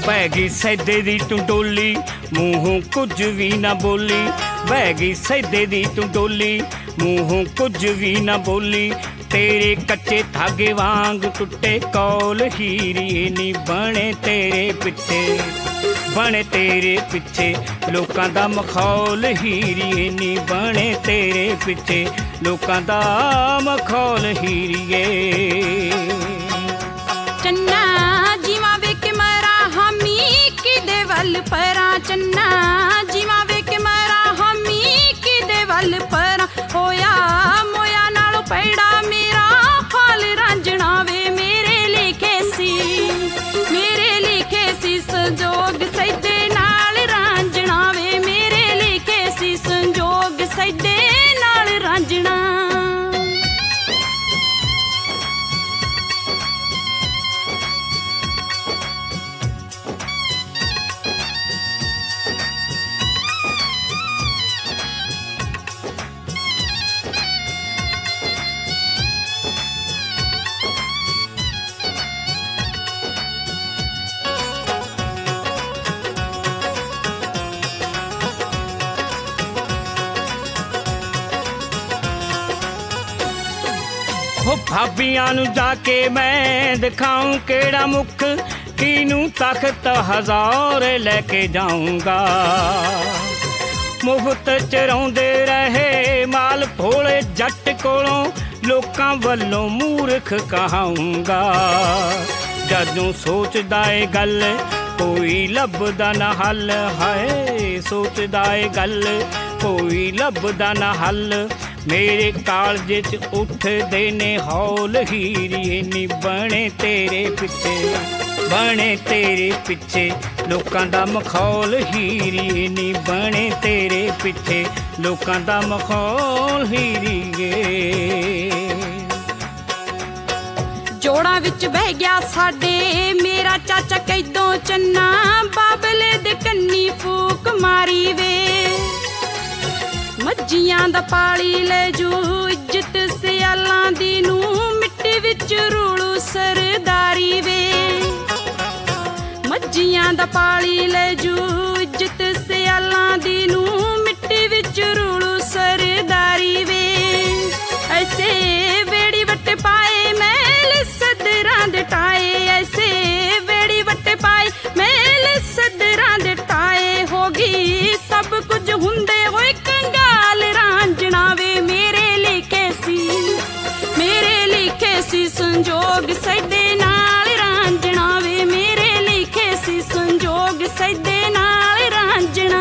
ਬਹਿ ਗਈ ਸੈਦੇ ਦੀ ਤੂੰ ਡੋਲੀ, ਮੂੰਹੋਂ ਕੁਝ ਵੀ ਨਾ ਬੋਲੀ। ਬਹਿ ਗਈ ਸੈਦੇ ਦੀ ਤੂੰ ਡੋਲੀ, ਮੂੰਹੋਂ ਕੁਝ ਵੀ ਨਾ ਬੋਲੀ। ਤੇਰੇ ਕੱਚੇ ਧਾਗੇ ਵਾਂਗ ਟੁੱਟੇ ਕੌਲ ਹੀਰੀਏ ਨੀ ਬਣੇ ਤੇਰੇ ਪਿੱਛੇ, ਬਣੇ ਤੇਰੇ ਪਿੱਛੇ ਲੋਕਾਂ ਦਾ ਮਖੌਲ ਹੀਰੀਏ ਨੀ ਬਣੇ ਤੇਰੇ ਪਿੱਛੇ ਲੋਕਾਂ ਦਾ ਮਖੌਲ ਹੀਰੀਏ। ਚੰਨਾ ਜੀਵਾਂ ਵੇਖ ਮਰਾ ਹਾਮੀ ਕਿਦੇ ਵੱਲ ਪਰਾਂ, ਚੰਨਾ ਜੀਵਾਂ ਵੇਖ ਮਰਾ ਹਾਮੀ ਕਿਦੇ ਵੱਲ ਪਰਾਂ। ਹੋਇਆ ਮੋਇਆ ਨਾਲੋਂ ਪੈੜਾ ਮੇਰਾ ਹਾਲ ਰਾਂਝਣਾ ਵੇ, ਮੇਰੇ ਲਿਖੇ ਸੀ, ਮੇਰੇ ਲਿਖੇ ਸੀ ਸੰਜੋਗ ਸੈਦੇ ਨਾਲ ਰਾਂਝਣਾ ਵੇ, ਮੇਰੇ ਲਿਖੇ ਸੀ ਸੰਜੋਗ ਸੈਦੇ ਨਾਲ ਰਾਂਝਣਾ। ਹੋ ਭਾਬੀਆਂ ਨੂੰ ਜਾ ਕੇ ਮੈਂ ਦਿਖਾऊं ਕਿਹੜਾ ਮੁੱਖ, ਕਿਹਨੂੰ ਤਖਤ ਹਜ਼ਾਰ ਲੈ ਕੇ ਜਾਊਂਗਾ। ਮੁਫਤ ਚਰਾਉਂਦੇ ਰਹੇ ਮਾਲ ਭੋਲੇ ਜੱਟ ਕੋਲੋਂ, ਲੋਕਾਂ ਵੱਲੋਂ ਮੂਰਖ ਕਹਾਊਂਗਾ। ਜਦੋਂ ਸੋਚਦਾ ਏ ਗੱਲ ਕੋਈ ਲੱਭਦਾ ਨਾ ਹੱਲ, ਹਾਏ ਸੋਚਦਾ ਏ ਗੱਲ ਕੋਈ ਲੱਭਦਾ ਨਾ ਹੱਲ। ਮੇਰੇ ਕਾਲਜੇ 'ਚ ਉੱਠਦੇ ਨੇ ਹੌਲ ਹੀਰੀਏ ਨੀ ਬਣੇ ਤੇਰੇ ਪਿੱਛੇ, ਬਣੇ ਤੇਰੇ ਪਿੱਛੇ ਲੋਕਾਂ ਦਾ ਮਖੌਲ ਹੀਰੀਏ ਨੀ ਬਣੇ ਤੇਰੇ ਪਿੱਛੇ ਲੋਕਾਂ ਦਾ ਮਖੌਲ ਹੀਰੀਏ। ਜੋੜਾਂ ਵਿੱਚ ਬਹਿ ਗਿਆ ਸਾਡੇ ਮੇਰਾ ਚਾਚਾ ਕੈਦੋਂ ਚੰਨਾ, ਬਾਬਲੇ ਦੇ ਕੰਨੀ ਫੂਕ ਮਾਰੀ ਵੇ। ਮੱਝੀਆਂ ਦਾ ਪਾਲੀ ਲੈ ਜੂ ਇੱਜ਼ਤ ਸਿਆਲਾਂ ਦੀ ਨੂੰ, ਮਿੱਟੀ ਵਿੱਚ ਰੂਲੂ ਸਰਦਾਰੀ ਵੇ। ਮੱਝੀਆਂ ਦਾ ਪਾਲੀ ਲੈ ਜੂ ਇੱਜ਼ਤ ਸਿਆਲਾਂ ਦੀ ਨੂੰ, ਮਿੱਟੀ ਵਿੱਚ ਰੂਲੂ ਸਰਦਾਰੀ ਵੇ। ਐਸੇ ਵੇੜੀ ਵੱਟ ਪਾਏ ਮੈਲ ਸਦਰਾਂ ਦੇ ਟਾਏ, ਐਸੇ ਵੇੜੀ ਵੱਟ ਪਾਏ ਮੈਲ ਸਦਰਾਂ ਦੇ ਟਾਏ। ਹੋ ਗਈ ਸਭ ਕੁਝ ਹੁੰਦੇ ਹੋਏ ਕੰਗਾਲ ਰਾਂਝਣਾ ਵੇ, ਮੇਰੇ ਲਿਖੇ ਸੀ, ਮੇਰੇ ਲਿਖੇ ਸੀ ਸੰਜੋਗ ਸੈਦੇ ਨਾਲ ਰਾਂਝਣਾ ਵੇ, ਮੇਰੇ ਲਿਖੇ ਸੀ ਸੰਜੋਗ ਸੈਦੇ ਨਾਲ ਰਾਂਝਣਾ।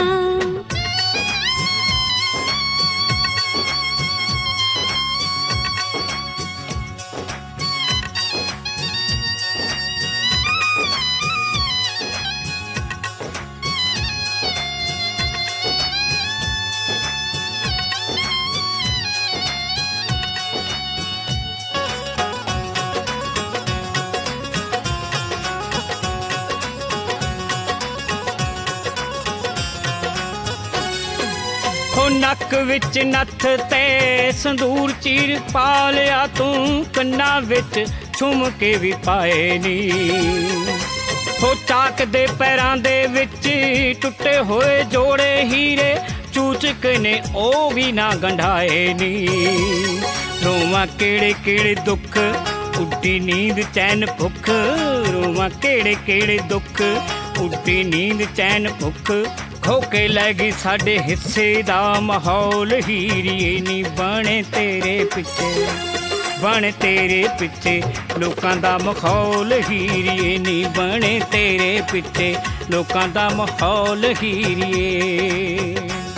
ਹੋ ਨੱਕ ਵਿੱਚ ਨੱਥ ਤੇ ਸੰਦੂਰ ਚੀਰ ਪਾ ਲਿਆ ਤੂੰ, ਕੰਨਾਂ ਵਿੱਚ ਝੁਮਕੇ ਵੀ ਪਾਏ ਨੀ। ਹੋ ਚਾਕ ਦੇ ਪੈਰਾਂ ਦੇ ਵਿੱਚ ਟੁੱਟੇ ਹੋਏ ਜੋੜੇ ਹੀਰੇ, ਚੂਚਕ ਨੇ ਉਹ ਵੀ ਨਾ ਗੰਢਾਏ ਨੀ। ਰੋਵਾਂ ਕਿਹੜੇ ਕਿਹੜੇ ਦੁੱਖ ਉੱਡੀ ਨੀਂਦ ਚੈਨ ਭੁੱਖ, ਰੋਵਾਂ ਕਿਹੜੇ ਕਿਹੜੇ ਦੁੱਖ ਉੱਡੀ ਨੀਂਦ ਚੈਨ ਭੁੱਖ। ਖੋ ਕੇ ਲੈ ਗਈ ਸਾਡੇ ਹਿੱਸੇ ਦਾ ਮਾਹੌਲ ਹੀਰੀਏ ਨੀ ਬਣੇ ਤੇਰੇ ਪਿੱਛੇ, ਬਣੇ ਤੇਰੇ ਪਿੱਛੇ ਲੋਕਾਂ ਦਾ ਮਖੌਲ ਹੀਰੀਏ ਨੀ ਬਣੇ ਤੇਰੇ ਪਿੱਛੇ ਲੋਕਾਂ ਦਾ ਮਾਹੌਲ ਹੀਰੀਏ।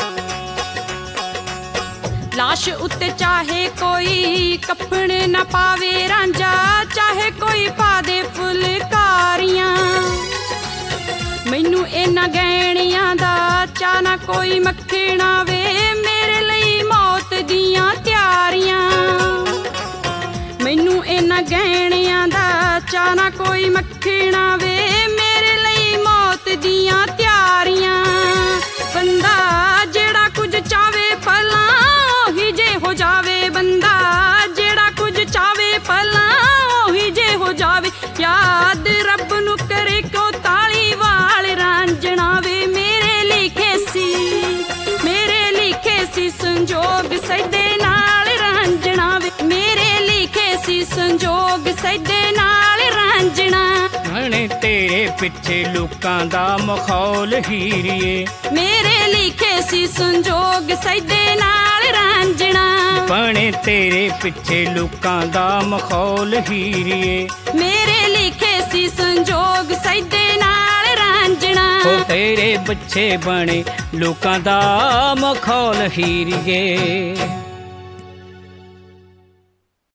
ਲਾਸ਼ ਉੱਤੇ ਚਾਹੇ ਕੋਈ ਕਫਨ ਨਾ ਪਾਵੇ ਰਾਂਝਾ, ਚਾਹੇ ਕੋਈ ਪਾ ਦੇ ਫੁਲਕਾਰੀਆਂ। ਮੈਨੂੰ ਇਹਨਾਂ ਗਹਿਣਿਆਂ ਦਾ ਚਾਅ ਨਾ ਕੋਈ ਮੱਖਣਾ ਵੇ, ਮੇਰੇ ਲਈ ਮੌਤ ਦੀਆਂ ਤਿਆਰੀਆਂ। ਮੈਨੂੰ ਇਹਨਾਂ ਗਹਿਣਿਆਂ ਦਾ ਚਾਅ ਨਾ ਕੋਈ ਮੱਖਣਾ ਵੇ, ਮੇਰੇ ਲਈ ਮੌਤ ਦੀਆਂ ਤਿਆਰੀਆਂ। ਬੰਦਾ ਜਿਹੜਾ ਕੁਝ ਚਾਵੇ ਭਲਾ ਉਹੀ ਜੇ ਹੋ ਜਾਵੇ, ਬੰਦਾ ਜਿਹੜਾ ਕੁਝ ਚਾਵੇ ਭਲਾ ਉਹੀ ਜੇ ਹੋ ਜਾਵੇ। ਯਾਦ ਰੱਬ ਨੂੰ ਕਰੇ ਕਿਉਂ ਤਾਲੀ ਸੀ ਸੰਜੋਗ ਸੈਦੇ ਨਾਲ ਰਾਂਝਣਾ ਵੇ, ਮੇਰੇ ਲਿਖੇ ਸੀ ਸੰਜੋਗ ਸੈਦੇ ਨਾਲ ਰਾਂਝਣਾ। ਬਣੇ ਤੇਰੇ ਪਿੱਛੇ ਲੋਕਾਂ ਦਾ ਮਖੌਲ ਹੀਰੀਏ, ਮੇਰੇ ਲਿਖੇ ਸੀ ਸੰਜੋਗ ਸੈਦੇ ਨਾਲ ਰਾਂਝਣਾ। ਬਣੇ ਤੇਰੇ ਪਿੱਛੇ ਲੋਕਾਂ ਦਾ ਮਖੌਲ ਹੀਰੀਏ, ਮੇਰੇ ਲਿਖੇ ਸੀ ਸੰਜੋਗ ਸੈਦੇ ਨਾਲ ਰਾਂਝਣਾ। ਉਹ ਤੇਰੇ ਪਿੱਛੇ ਬਣੇ ਲੋਕਾਂ ਦਾ ਮਖੌਲ ਹੀਰੀਏ।